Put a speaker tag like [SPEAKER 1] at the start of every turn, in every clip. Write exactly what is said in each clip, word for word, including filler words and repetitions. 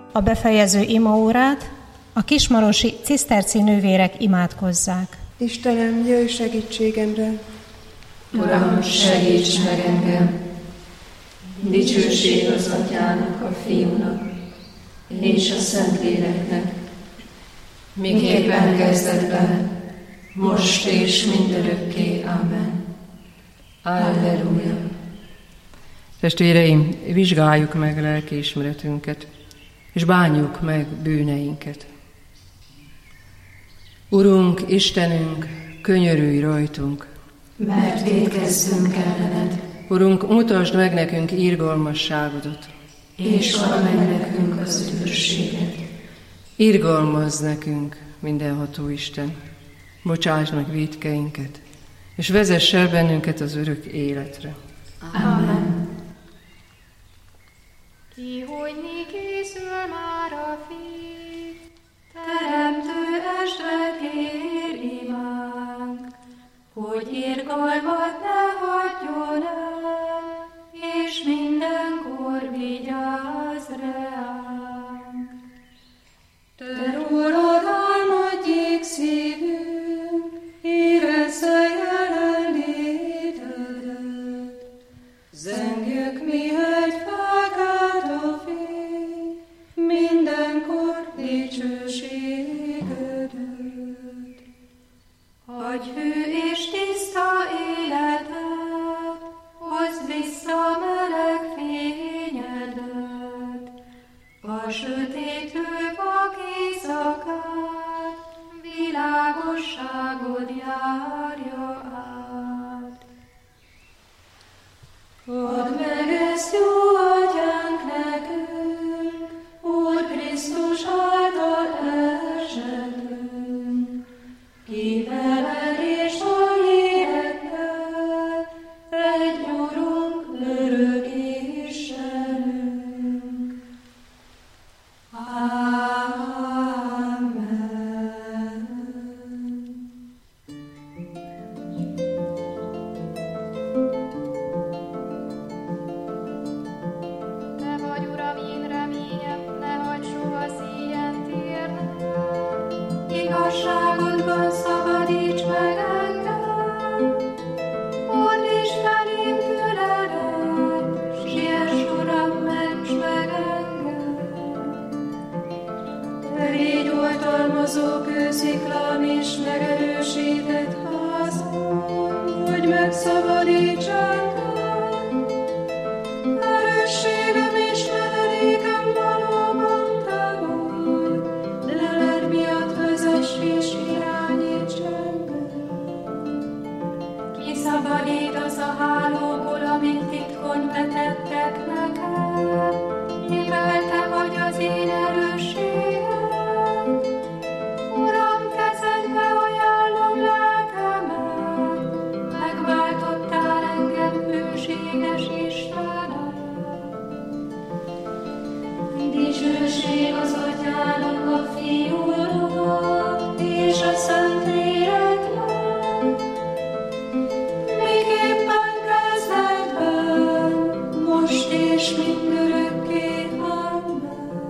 [SPEAKER 1] A befejező imaórát a kismarosi ciszterci nővérek imádkozzák.
[SPEAKER 2] Istenem, jöjj segítségemre!
[SPEAKER 3] Uram, segíts meg engem! Dicsőség az Atyának, a Fiúnak és a Szentléleknek, miképpen kezdetben, most és mindörökké. Amen. Alleluja.
[SPEAKER 4] Testvéreim, vizsgáljuk meg lelkiismeretünket, és bánjuk meg bűneinket. Urunk, Istenünk, könyörülj rajtunk,
[SPEAKER 3] mert vétkezzünk ellened.
[SPEAKER 4] Urunk, mutasd meg nekünk irgalmasságodat,
[SPEAKER 3] és add meg nekünk az üdvösséget.
[SPEAKER 4] Irgalmazz nekünk, mindenható Isten, bocsáss meg vétkeinket, és vezess el bennünket az örök életre.
[SPEAKER 3] Amen.
[SPEAKER 5] Kihújni készül már a Fiú,
[SPEAKER 3] Teremtő estre kér imánk, hogy irgalmat ne hagyjon el, és mindenkor vigyázz ránk. Te rólad álmodjék szívünk, érezze jelenlétedet. Zengjük mihegy felkelt a fény, mindenkor dicsőségedet. Adj hű és tiszta életet, hozd vissza meleg fényedet, a sötétlő vak éjszakát, világosságod járja át. Add meg ezt, jó Atyánk, nekünk, Úr Krisztus által esetünk, ki veled és a lélekkel, egy Urunk, örök Istenünk. Amen.
[SPEAKER 5] Te vagy, Uram, én reményem, ne hagyd soha szíjen térnem.
[SPEAKER 3] Igazságodban szabadíts meg engem, fordíts felém füledet, siess, Uram, ments meg engem. Te légy oltalmazó kősziklám és megerősített házam, hogy megszabadíts engem. Erősségem és menedékem valóban te vagy, leled miatt vezess és irányíts engem. Kiszabadítasz a hálóból, amit titkon vetettek nekem, mivel te vagy az én erősségem. Uram, kezedbe ajánlom lelkemet, megváltottál engem, hűséges Istenem. Dicsőség az Atyának, a Fiúnak és a Szentléleknek, miképpen kezdetben, most és mindörökké. Amen.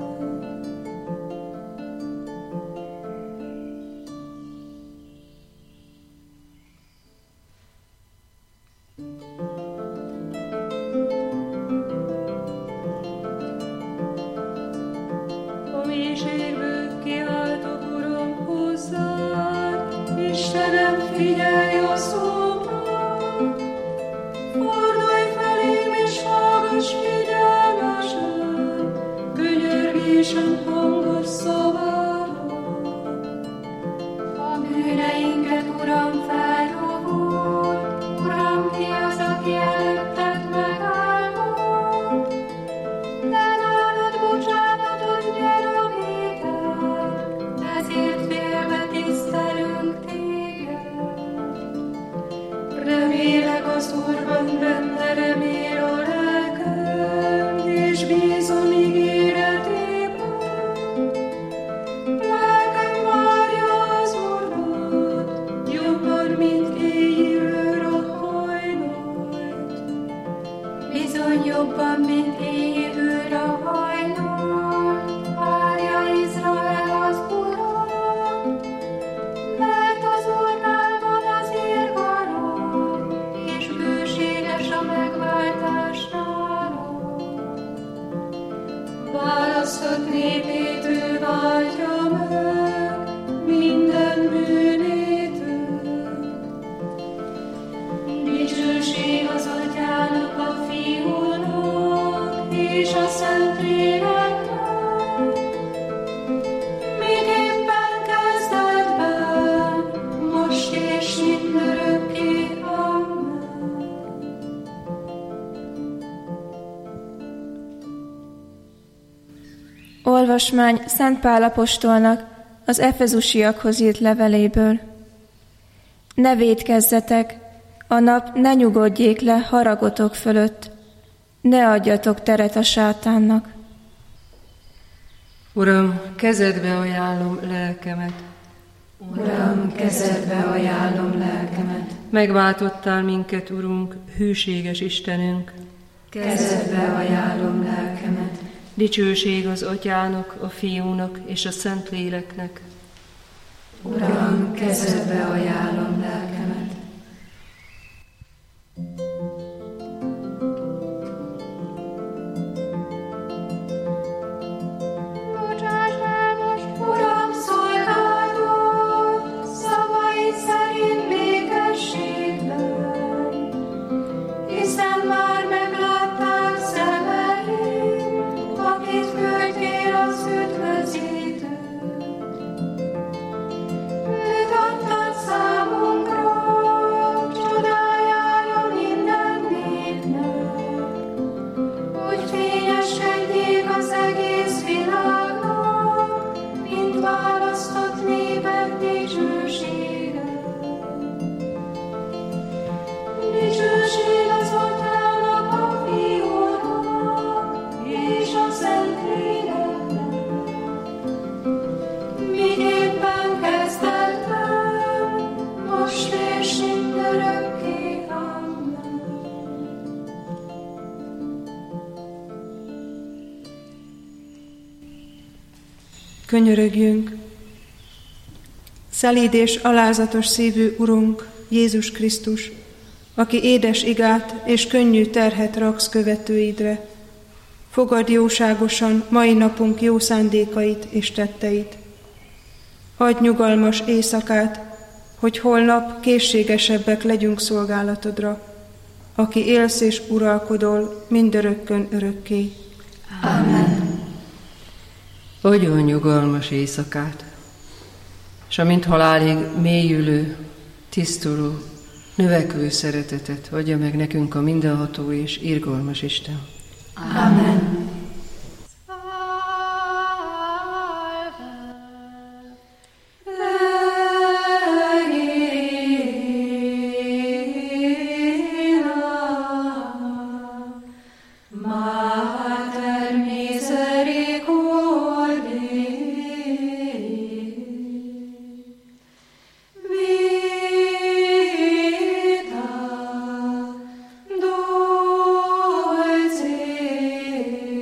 [SPEAKER 3] A mélységből kiáltok, Uram, hozzád, Istenem, figyelj a szómra. Fordulj felém és hallgass figyelmesen, könyörgésem hangos szavára. A bűneinket, Uram, felrovult, Uram, ki az, aki előtted megállott? De nálad bocsánatot nyer a vétek, ezért félve tisztelünk téged. Remélek az Úrban, benne remél a lelkem, és bízom ígéretében. választott népét ő váltja meg minden bűnétől. Dicsőség az Atyának, a Fiúnak és a Szentléleknek, miképpen kezdetben, most és mindörökké. Amen.
[SPEAKER 6] Olvasmány Szent Pál apostolnak az efezusiakhoz írt leveléből. Ne vétkezzetek, a nap ne nyugodjék le haragotok fölött, ne adjatok teret a sátánnak.
[SPEAKER 4] Uram, kezedbe ajánlom lelkemet.
[SPEAKER 3] Uram, kezedbe ajánlom lelkemet.
[SPEAKER 4] Megváltottál minket, Urunk, hűséges Istenünk.
[SPEAKER 3] Kezedbe ajánlom lelkemet.
[SPEAKER 4] Dicsőség az Atyának, a Fiúnak és a Szentléleknek.
[SPEAKER 3] Uram, kezedbe ajánlom lelkemet.
[SPEAKER 5] Bocsáss el most,
[SPEAKER 3] Uram, szolgálod, szavaid szerint békességben, hiszen már meglátták szemeim, akit küldtél az üdvözítőt. Őt adtad számunkra, csodájára minden népnek, hogy fényeskedjék az egész világnak, mint választott népek dicsősége. Dicsőség az Atyának, a Fiúnak és a Szentléleknek, miképpen kezdetben, most és mindörökké. Amen.
[SPEAKER 2] Könyörögjünk! Szelíd és alázatos szívű Urunk, Jézus Krisztus, aki édes igát és könnyű terhet raksz követőidre, fogadd jóságosan mai napunk jó szándékait és tetteit. Adj nyugalmas éjszakát, hogy holnap készségesebbek legyünk szolgálatodra, aki élsz és uralkodol mindörökkön örökké.
[SPEAKER 3] Amen.
[SPEAKER 4] Adjon nyugalmas éjszakát, s amint halálig mélyülő, tisztuló, növekvő szeretetet adja meg nekünk a mindenható és irgalmas Isten.
[SPEAKER 3] Amen. Vita, dolce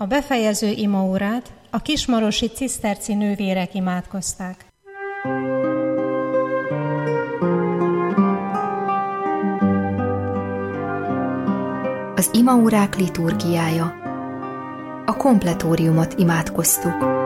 [SPEAKER 1] A befejező imaórát a kismarosi ciszterci nővérek imádkozták.
[SPEAKER 7] Az imaórák liturgiája. A kompletóriumot imádkoztuk.